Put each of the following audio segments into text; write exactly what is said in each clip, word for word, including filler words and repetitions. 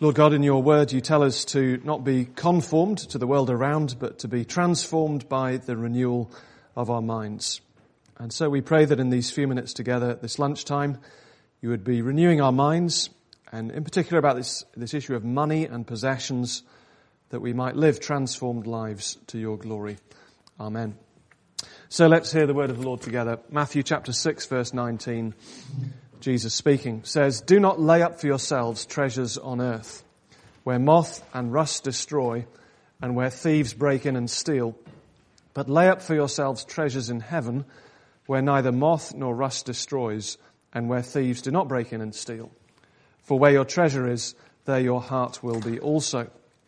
Lord God, in your word you tell us to not be conformed to the world around, but to be transformed by the renewal of our minds. And so we pray that in these few minutes together at this lunchtime, you would be renewing our minds, and in particular about this, this issue of money and possessions, that we might live transformed lives to your glory. Amen. So let's hear the word of the Lord together. Matthew chapter six, verse nineteen. Jesus speaking says, "Do not lay up for yourselves treasures on earth, where moth and rust destroy, and where thieves break in and steal. But lay up for yourselves treasures in heaven, where neither moth nor rust destroys, and where thieves do not break in and steal. For where your treasure is, there your heart will be also."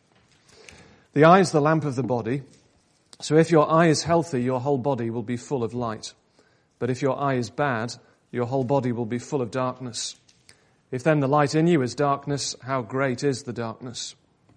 The eye is the lamp of the body. So if your eye is healthy, your whole body will be full of light. But if your eye is bad, your whole body will be full of darkness. If then the light in you is darkness, how great is the darkness?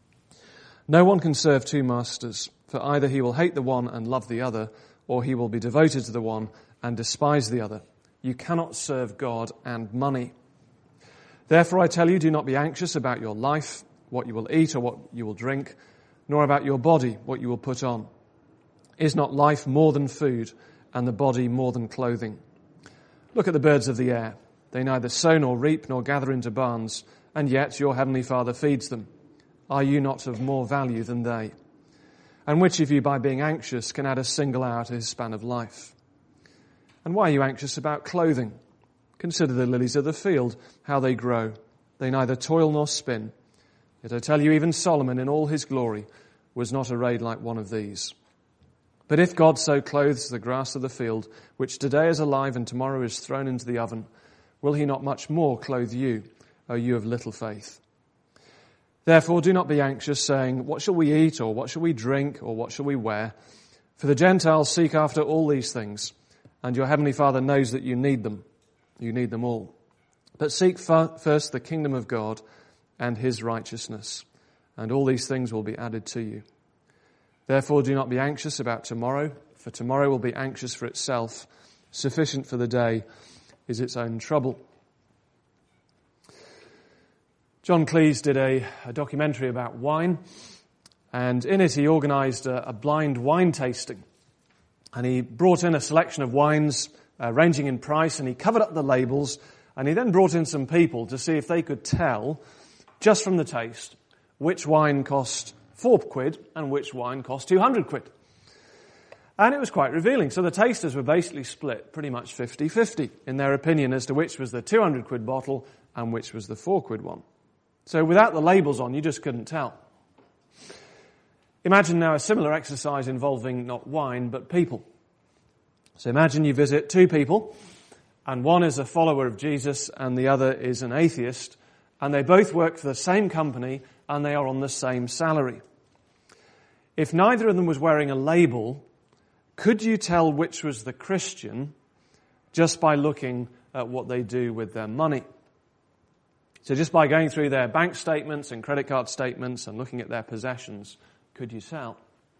No one can serve two masters, for either he will hate the one and love the other, or he will be devoted to the one and despise the other. You cannot serve God and money. Therefore I tell you, do not be anxious about your life, what you will eat or what you will drink, nor about your body, what you will put on. Is not life more than food, and the body more than clothing? Look at the birds of the air. They neither sow nor reap nor gather into barns, and yet your heavenly Father feeds them. Are you not of more value than they? And which of you, by being anxious, can add a single hour to his span of life? And why are you anxious about clothing? Consider the lilies of the field, how they grow. They neither toil nor spin. Yet I tell you, even Solomon in all his glory was not arrayed like one of these. But if God so clothes the grass of the field, which today is alive and tomorrow is thrown into the oven, will he not much more clothe you, O you of little faith? Therefore do not be anxious, saying, what shall we eat, or what shall we drink, or what shall we wear? For the Gentiles seek after all these things, and your heavenly Father knows that you need them. You need them all. But seek first the kingdom of God and his righteousness, and all these things will be added to you. Therefore do not be anxious about tomorrow, for tomorrow will be anxious for itself. Sufficient for the day is its own trouble. John Cleese did a, a documentary about wine, and in it he organised a, a blind wine tasting. And he brought in a selection of wines uh, ranging in price, and he covered up the labels, and he then brought in some people to see if they could tell, just from the taste, which wine cost four quid and which wine cost two hundred quid. And it was quite revealing. So the tasters were basically split pretty much fifty-fifty in their opinion as to which was the two hundred quid bottle and which was the four quid one. So without the labels on, you just couldn't tell. Imagine now a similar exercise involving not wine, but people. So imagine you visit two people, and one is a follower of Jesus and the other is an atheist, and they both work for the same company and they are on the same salary. If neither of them was wearing a label, could you tell which was the Christian just by looking at what they do with their money? So just by going through their bank statements and credit card statements and looking at their possessions, could you tell?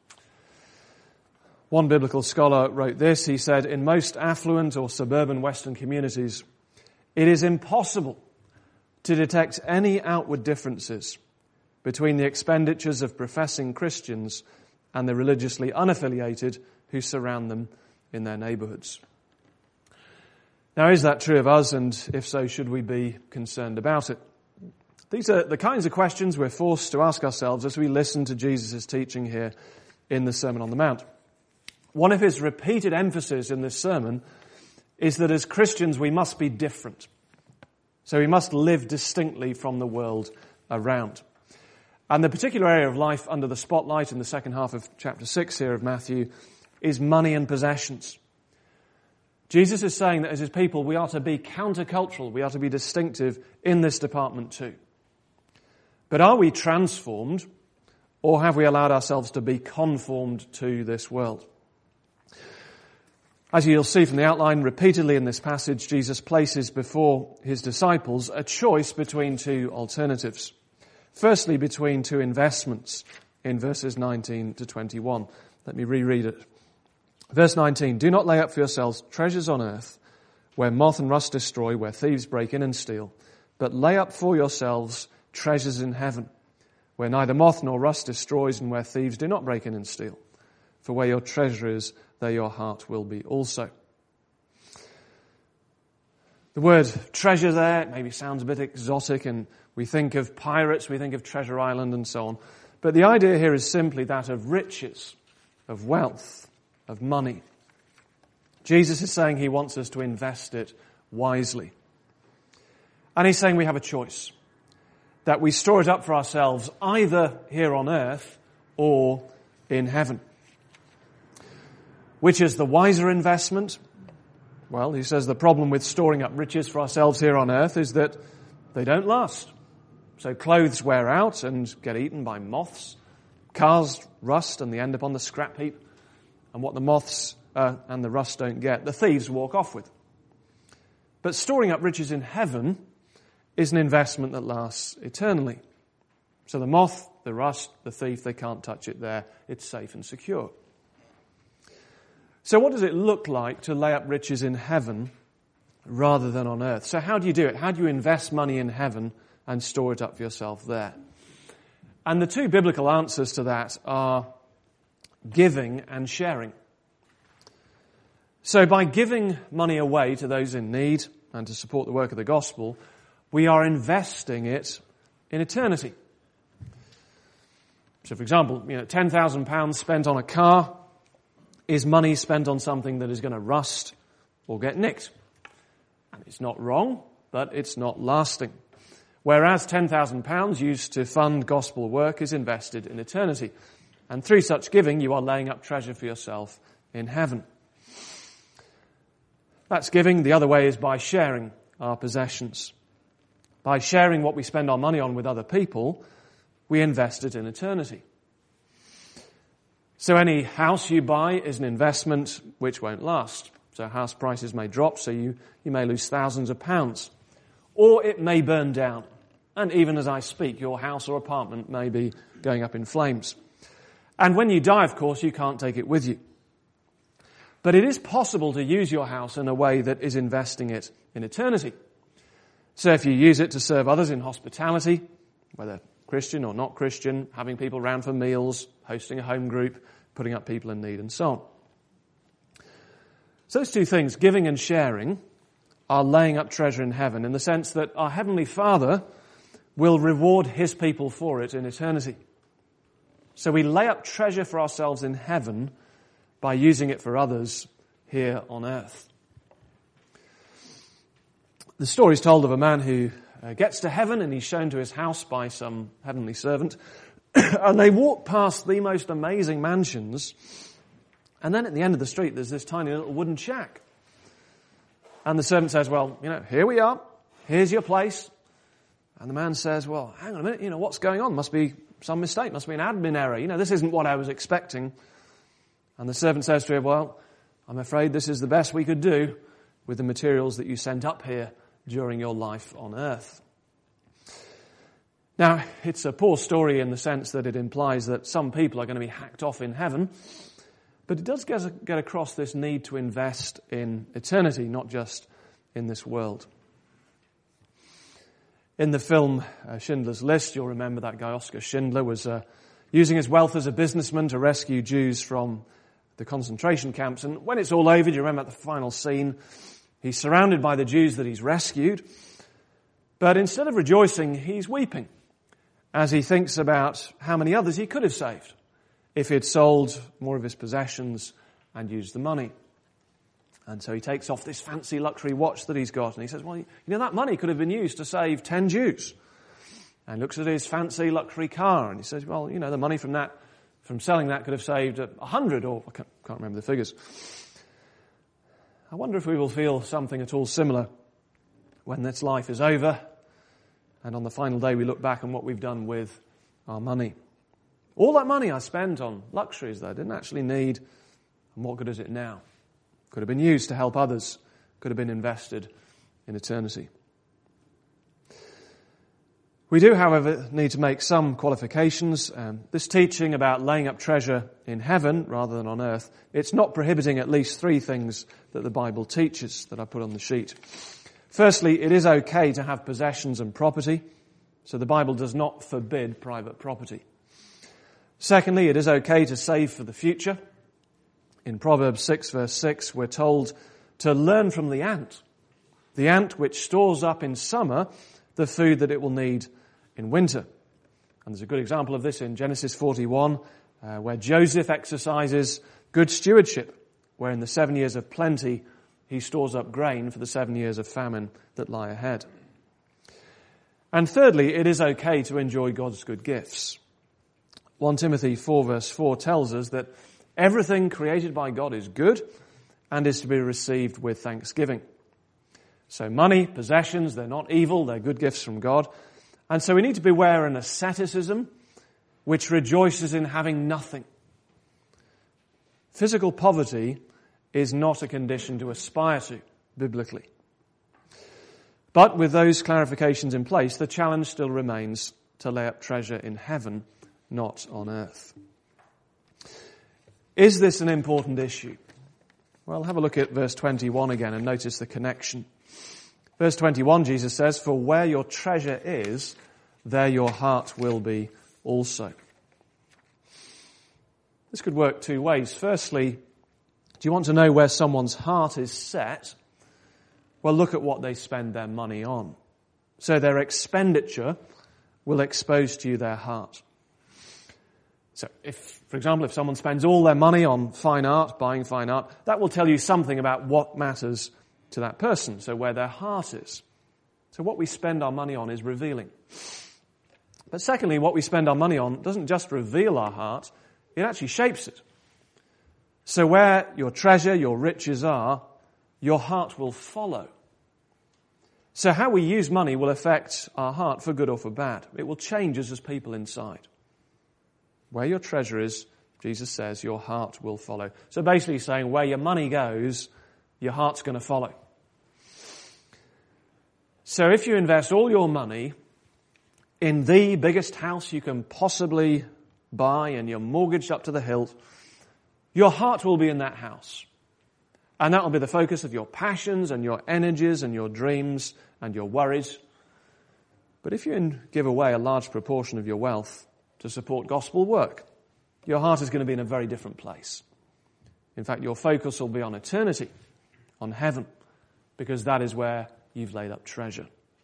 One biblical scholar wrote this. He said, in most affluent or suburban Western communities, it is impossible to detect any outward differences between the expenditures of professing Christians and the religiously unaffiliated who surround them in their neighbourhoods. Now, is that true of us, and if so, should we be concerned about it? These are the kinds of questions we're forced to ask ourselves as we listen to Jesus' teaching here in the Sermon on the Mount. One of his repeated emphases in this sermon is that as Christians we must be different. So we must live distinctly from the world around. And the particular area of life under the spotlight in the second half of chapter six here of Matthew is money and possessions. Jesus is saying that as his people we are to be countercultural, we are to be distinctive in this department too. But are we transformed, or have we allowed ourselves to be conformed to this world? As you'll see from the outline, repeatedly in this passage, Jesus places before his disciples a choice between two alternatives. Firstly, between two investments in verses nineteen to twenty-one. Let me reread it. Verse nineteen, do not lay up for yourselves treasures on earth, where moth and rust destroy, where thieves break in and steal, but lay up for yourselves treasures in heaven, where neither moth nor rust destroys and where thieves do not break in and steal. For where your treasure is, there your heart will be also. The word treasure there maybe sounds a bit exotic, and we think of pirates, we think of Treasure Island and so on. But the idea here is simply that of riches, of wealth, of money. Jesus is saying he wants us to invest it wisely. And he's saying we have a choice, that we store it up for ourselves either here on earth or in heaven. Which is the wiser investment? Well, he says the problem with storing up riches for ourselves here on earth is that they don't last. So clothes wear out and get eaten by moths. Cars rust and they end up on the scrap heap. And what the moths uh, and the rust don't get, the thieves walk off with. But storing up riches in heaven is an investment that lasts eternally. So the moth, the rust, the thief, they can't touch it there. It's safe and secure. So what does it look like to lay up riches in heaven rather than on earth? So how do you do it? How do you invest money in heaven and store it up for yourself there? And the two biblical answers to that are giving and sharing. So by giving money away to those in need and to support the work of the gospel, we are investing it in eternity. So for example, you know, ten thousand pounds spent on a car is money spent on something that is going to rust or get nicked. And it's not wrong, but it's not lasting. Whereas ten thousand pounds used to fund gospel work is invested in eternity. And through such giving, you are laying up treasure for yourself in heaven. That's giving. The other way is by sharing our possessions. By sharing what we spend our money on with other people, we invest it in eternity. So any house you buy is an investment which won't last. So house prices may drop, so you, you may lose thousands of pounds. Or it may burn down. And even as I speak, your house or apartment may be going up in flames. And when you die, of course, you can't take it with you. But it is possible to use your house in a way that is investing it in eternity. So if you use it to serve others in hospitality, whether Christian or not Christian, having people round for meals, hosting a home group, putting up people in need, and so on. So those two things, giving and sharing, are laying up treasure in heaven in the sense that our Heavenly Father will reward His people for it in eternity. So we lay up treasure for ourselves in heaven by using it for others here on earth. The story is told of a man who uh, gets to heaven and he's shown to his house by some heavenly servant. And they walk past the most amazing mansions. And then at the end of the street, there's this tiny little wooden shack. And the servant says, well, you know, here we are. Here's your place. And the man says, well, hang on a minute. You know, what's going on? Must be some mistake. Must be an admin error. You know, this isn't what I was expecting. And the servant says to him, well, I'm afraid this is the best we could do with the materials that you sent up here during your life on earth. Now, it's a poor story in the sense that it implies that some people are going to be hacked off in heaven, but it does get, get across this need to invest in eternity, not just in this world. In the film uh, Schindler's List, you'll remember that guy Oskar Schindler was uh, using his wealth as a businessman to rescue Jews from the concentration camps. And when it's all over, do you remember the final scene? He's surrounded by the Jews that he's rescued. But instead of rejoicing, he's weeping as he thinks about how many others he could have saved if he had sold more of his possessions and used the money. And so he takes off this fancy luxury watch that he's got and he says, well, you know, that money could have been used to save ten Jews. And looks at his fancy luxury car and he says, well, you know, the money from that, from selling that could have saved a hundred, or I can't, can't remember the figures. I wonder if we will feel something at all similar when this life is over and on the final day we look back on what we've done with our money. All that money I spent on luxuries that I didn't actually need, and what good is it now? Could have been used to help others, could have been invested in eternity. We do, however, need to make some qualifications. Um, this teaching about laying up treasure in heaven rather than on earth, it's not prohibiting at least three things that the Bible teaches that I put on the sheet. Firstly, it is okay to have possessions and property. So the Bible does not forbid private property. Secondly, it is okay to save for the future. In Proverbs six verse six, we're told to learn from the ant. The ant which stores up in summer the food that it will need in winter. And there's a good example of this in Genesis forty-one, uh, where Joseph exercises good stewardship, where in the seven years of plenty, he stores up grain for the seven years of famine that lie ahead. And thirdly, it is okay to enjoy God's good gifts. First Timothy four verse four tells us that everything created by God is good and is to be received with thanksgiving. So money, possessions, they're not evil, they're good gifts from God. And so we need to beware an asceticism which rejoices in having nothing. Physical poverty is not a condition to aspire to, biblically. But with those clarifications in place, the challenge still remains to lay up treasure in heaven, not on earth. Is this an important issue? Well, have a look at verse twenty-one again and notice the connection. Verse twenty-one, Jesus says, "For where your treasure is, there your heart will be also." This could work two ways. Firstly, do you want to know where someone's heart is set? Well, look at what they spend their money on. So their expenditure will expose to you their heart. So if, for example, if someone spends all their money on fine art, buying fine art, that will tell you something about what matters to that person, so where their heart is. So what we spend our money on is revealing. But secondly, what we spend our money on doesn't just reveal our heart, it actually shapes it. So where your treasure, your riches are, your heart will follow. So how we use money will affect our heart for good or for bad. It will change us as people inside. Where your treasure is, Jesus says, your heart will follow. So basically he's saying where your money goes, your heart's going to follow. So if you invest all your money in the biggest house you can possibly buy and you're mortgaged up to the hilt, your heart will be in that house. And that will be the focus of your passions and your energies and your dreams and your worries. But if you give away a large proportion of your wealth to support gospel work, your heart is going to be in a very different place. In fact, your focus will be on eternity, on heaven, because that is where you've laid up treasure.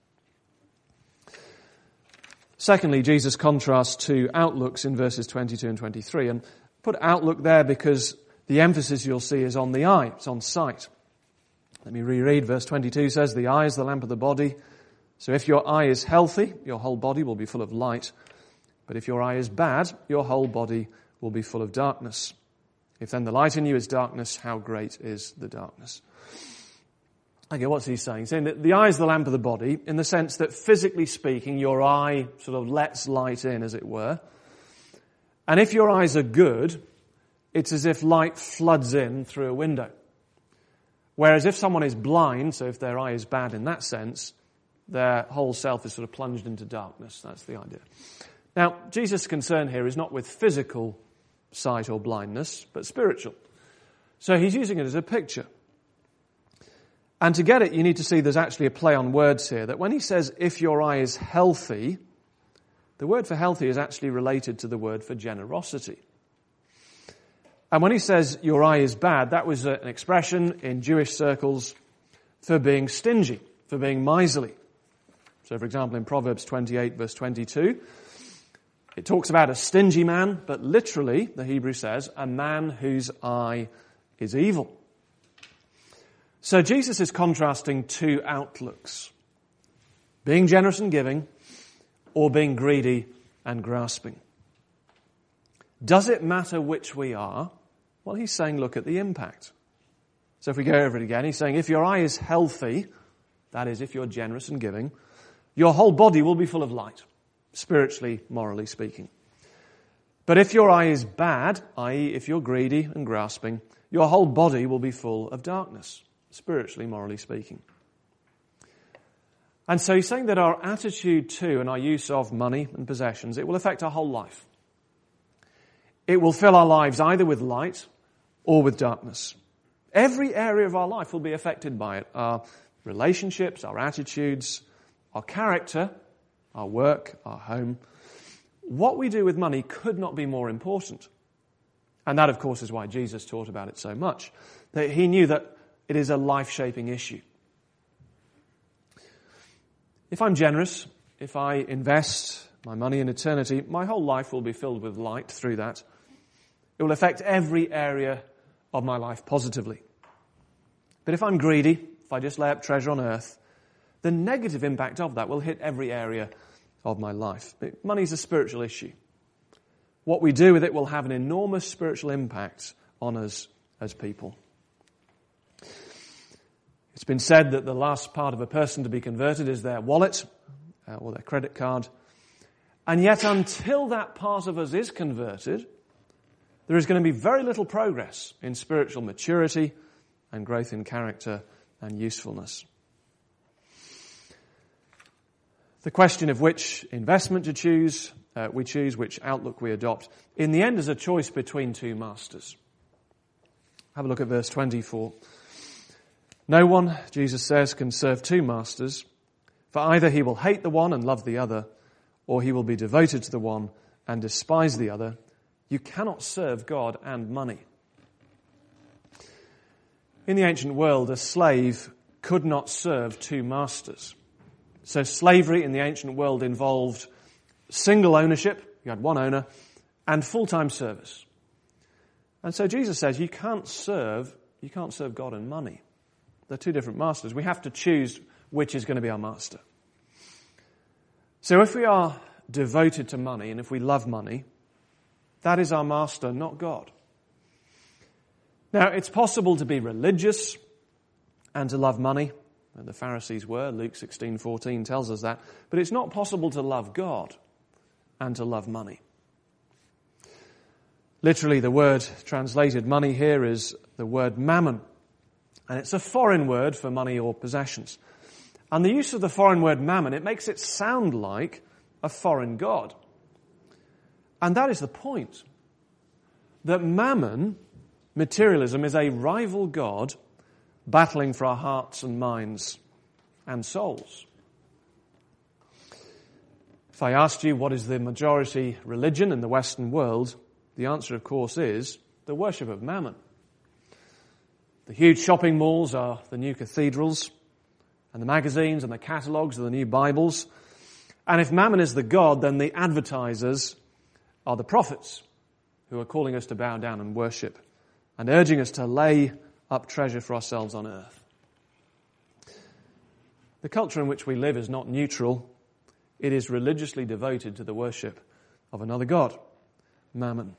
Secondly, Jesus contrasts two outlooks in verses twenty-two and twenty-three, and put outlook there because the emphasis you'll see is on the eye, it's on sight. Let me reread. Verse twenty-two says, "The eye is the lamp of the body. So if your eye is healthy, your whole body will be full of light. But if your eye is bad, your whole body will be full of darkness. If then the light in you is darkness, how great is the darkness?" Okay, what's he saying? He's saying that the eye is the lamp of the body in the sense that physically speaking, your eye sort of lets light in, as it were. And if your eyes are good, it's as if light floods in through a window. Whereas if someone is blind, so if their eye is bad in that sense, their whole self is sort of plunged into darkness. That's the idea. Now, Jesus' concern here is not with physical sight or blindness, but spiritual. So he's using it as a picture. And to get it, you need to see there's actually a play on words here, that when he says, if your eye is healthy, the word for healthy is actually related to the word for generosity. And when he says your eye is bad, that was an expression in Jewish circles for being stingy, for being miserly. So, for example, in Proverbs twenty-eight, verse twenty-two, it talks about a stingy man, but literally, the Hebrew says, a man whose eye is evil. So Jesus is contrasting two outlooks, being generous and giving, or being greedy and grasping. Does it matter which we are? Well, he's saying, look at the impact. So if we go over it again, he's saying, if your eye is healthy, that is, if you're generous and giving, your whole body will be full of light, spiritually, morally speaking. But if your eye is bad, that is, if you're greedy and grasping, your whole body will be full of darkness, spiritually, morally speaking. And so he's saying that our attitude to and our use of money and possessions, it will affect our whole life. It will fill our lives either with light or with darkness. Every area of our life will be affected by it. Our relationships, our attitudes, our character, our work, our home. What we do with money could not be more important. And that, of course, is why Jesus taught about it so much. That he knew that it is a life-shaping issue. If I'm generous, if I invest my money in eternity, my whole life will be filled with light through that. It will affect every area of my life positively. But if I'm greedy, if I just lay up treasure on earth, the negative impact of that will hit every area of my life. Money is a spiritual issue. What we do with it will have an enormous spiritual impact on us as people. It's been said that the last part of a person to be converted is their wallet uh, or their credit card. And yet until that part of us is converted, there is going to be very little progress in spiritual maturity and growth in character and usefulness. The question of which investment to choose, uh, we choose, which outlook we adopt, in the end is a choice between two masters. Have a look at verse twenty-four. No one, Jesus says, can serve two masters, for either he will hate the one and love the other, or he will be devoted to the one and despise the other. You cannot serve God and money. In the ancient world, a slave could not serve two masters. So slavery in the ancient world involved single ownership, you had one owner, and full-time service. And so Jesus says you can't serve, you can't serve God and money. They're two different masters. We have to choose which is going to be our master. So if we are devoted to money and if we love money, that is our master, not God. Now, it's possible to be religious and to love money. The Pharisees were. Luke sixteen fourteen tells us that. But it's not possible to love God and to love money. Literally, the word translated money here is the word mammon. And it's a foreign word for money or possessions. And the use of the foreign word mammon, it makes it sound like a foreign god. And that is the point. That mammon, materialism, is a rival god battling for our hearts and minds and souls. If I asked you what is the majority religion in the Western world, the answer, of course, is the worship of mammon. The huge shopping malls are the new cathedrals, and the magazines and the catalogues are the new Bibles. And if mammon is the god, then the advertisers are the prophets who are calling us to bow down and worship and urging us to lay up treasure for ourselves on earth. The culture in which we live is not neutral. It is religiously devoted to the worship of another god, mammon.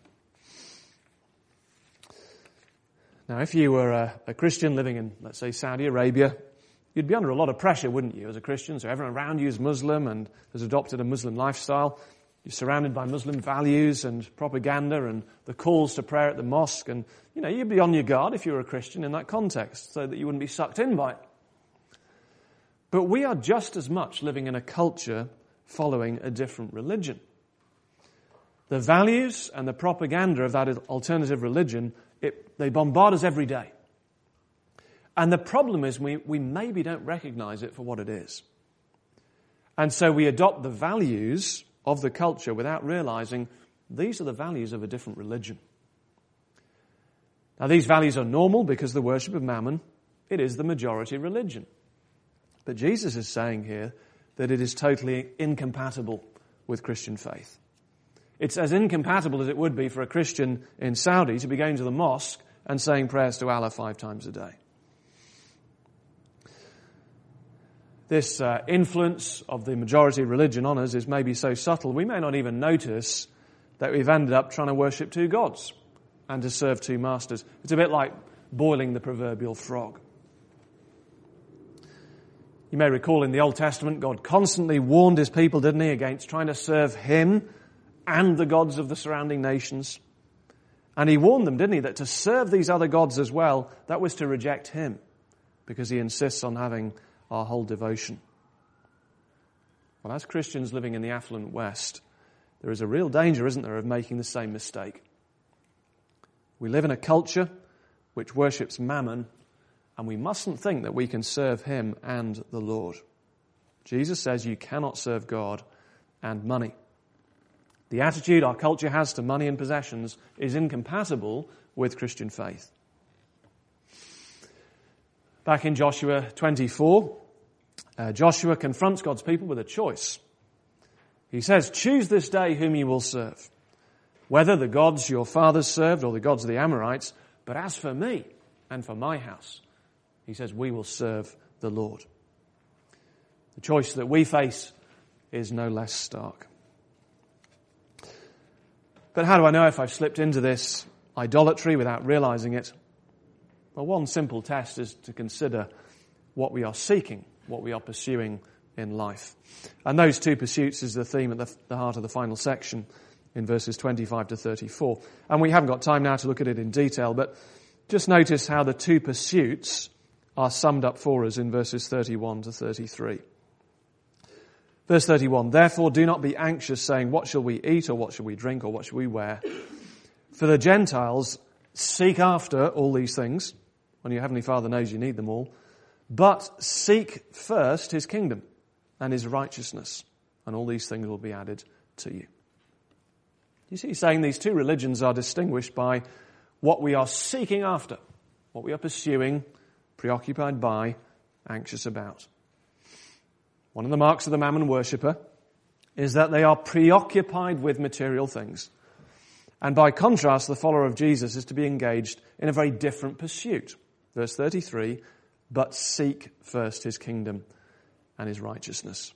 Now, if you were a, a Christian living in, let's say, Saudi Arabia, you'd be under a lot of pressure, wouldn't you, as a Christian? So everyone around you is Muslim and has adopted a Muslim lifestyle. You're surrounded by Muslim values and propaganda and the calls to prayer at the mosque. And, you know, you'd be on your guard if you were a Christian in that context so that you wouldn't be sucked in by it. But we are just as much living in a culture following a different religion. The values and the propaganda of that alternative religion, it, they bombard us every day. And the problem is we, we maybe don't recognize it for what it is. And so we adopt the values of the culture without realizing these are the values of a different religion. Now, these values are normal because the worship of mammon, it is the majority religion. But Jesus is saying here that it is totally incompatible with Christian faith. It's as incompatible as it would be for a Christian in Saudi to be going to the mosque and saying prayers to Allah five times a day. This uh, influence of the majority religion on us is maybe so subtle we may not even notice that we've ended up trying to worship two gods and to serve two masters. It's a bit like boiling the proverbial frog. You may recall in the Old Testament, God constantly warned his people, didn't he, against trying to serve him and the gods of the surrounding nations. And he warned them, didn't he, that to serve these other gods as well, that was to reject him, because he insists on having our whole devotion. Well, as Christians living in the affluent West, there is a real danger, isn't there, of making the same mistake. We live in a culture which worships mammon, and we mustn't think that we can serve him and the Lord. Jesus says you cannot serve God and money. The attitude our culture has to money and possessions is incompatible with Christian faith. Back in Joshua twenty-four, uh, Joshua confronts God's people with a choice. He says, "Choose this day whom you will serve, whether the gods your fathers served or the gods of the Amorites, but as for me and for my house," he says, "we will serve the Lord." The choice that we face is no less stark. But how do I know if I've slipped into this idolatry without realizing it? Well, one simple test is to consider what we are seeking, what we are pursuing in life. And those two pursuits is the theme at the, the heart of the final section in verses twenty-five to thirty-four. And we haven't got time now to look at it in detail, but just notice how the two pursuits are summed up for us in verses thirty-one to thirty-three. Verse thirty-one, "Therefore do not be anxious, saying, what shall we eat, or what shall we drink, or what shall we wear? For the Gentiles seek after all these things, when your heavenly Father knows you need them all. But seek first his kingdom and his righteousness, and all these things will be added to you." You see, he's saying these two religions are distinguished by what we are seeking after, what we are pursuing, preoccupied by, anxious about. One of the marks of the mammon worshipper is that they are preoccupied with material things. And by contrast, the follower of Jesus is to be engaged in a very different pursuit. Verse thirty-three, "But seek first his kingdom and his righteousness."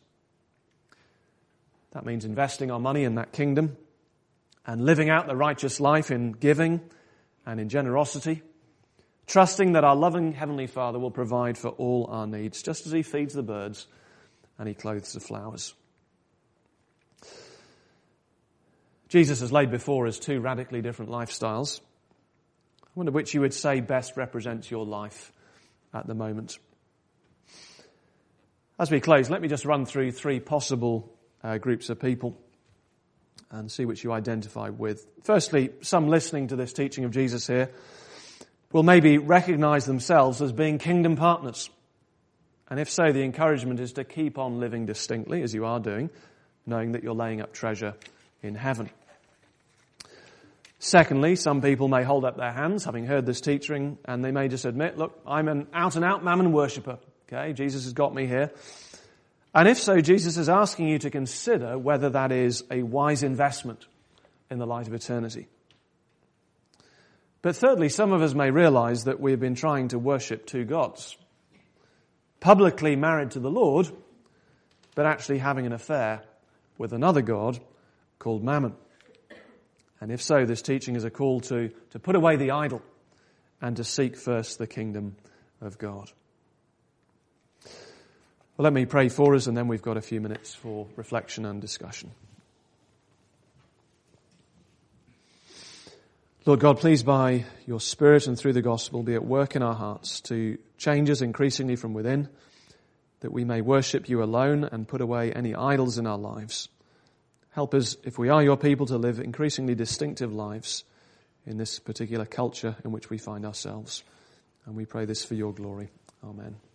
That means investing our money in that kingdom and living out the righteous life in giving and in generosity, trusting that our loving Heavenly Father will provide for all our needs, just as he feeds the birds and he clothes the flowers. Jesus has laid before us two radically different lifestyles. I wonder which you would say best represents your life at the moment. As we close, let me just run through three possible uh, groups of people and see which you identify with. Firstly, some listening to this teaching of Jesus here will maybe recognize themselves as being kingdom partners. And if so, the encouragement is to keep on living distinctly, as you are doing, knowing that you're laying up treasure in heaven. Secondly, some people may hold up their hands, having heard this teaching, and they may just admit, look, I'm an out-and-out mammon worshipper. Okay, Jesus has got me here. And if so, Jesus is asking you to consider whether that is a wise investment in the light of eternity. But thirdly, some of us may realize that we've been trying to worship two gods, publicly married to the Lord, but actually having an affair with another god called Mammon. And if so, this teaching is a call to, to put away the idol and to seek first the kingdom of God. Well, let me pray for us, and then we've got a few minutes for reflection and discussion. Lord God, please by your Spirit and through the gospel be at work in our hearts to change us increasingly from within, that we may worship you alone and put away any idols in our lives. Help us, if we are your people, to live increasingly distinctive lives in this particular culture in which we find ourselves. And we pray this for your glory. Amen.